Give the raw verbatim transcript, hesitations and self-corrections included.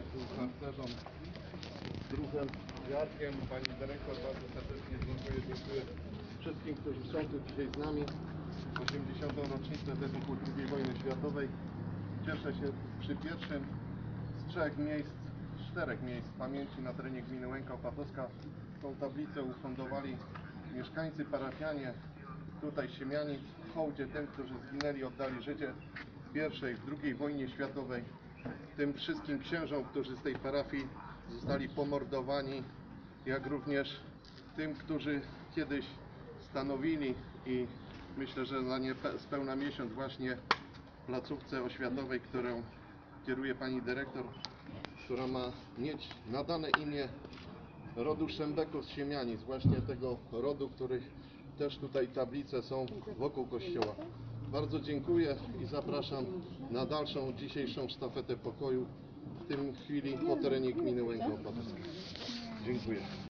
tu harcerzom, druhem, Jarkiem, pani dyrektor, bardzo serdecznie dziękuję, dziękuję wszystkim, którzy są tu dzisiaj z nami w osiemdziesiątą rocznicę wybuchu drugiej wojny światowej. Cieszę się przy pierwszym z trzech miejsc, z czterech miejsc pamięci na terenie gminy Łęka Opatowska. Tą tablicę ufundowali mieszkańcy, parafianie tutaj Siemianic w hołdzie tym, którzy zginęli, oddali życie w pierwszej, w drugiej wojnie światowej. Tym wszystkim księżom, którzy z tej parafii zostali pomordowani, jak również tym, którzy kiedyś stanowili i myślę, że za niespełna miesiąc właśnie w placówce oświatowej, którą kieruje pani dyrektor, która ma mieć nadane imię rodu Szembeków z Siemianic, właśnie tego rodu, których też tutaj tablice są wokół kościoła. Bardzo dziękuję i zapraszam na dalszą dzisiejszą sztafetę pokoju w tym chwili po terenie gminy Łęka Opatowska. Dziękuję.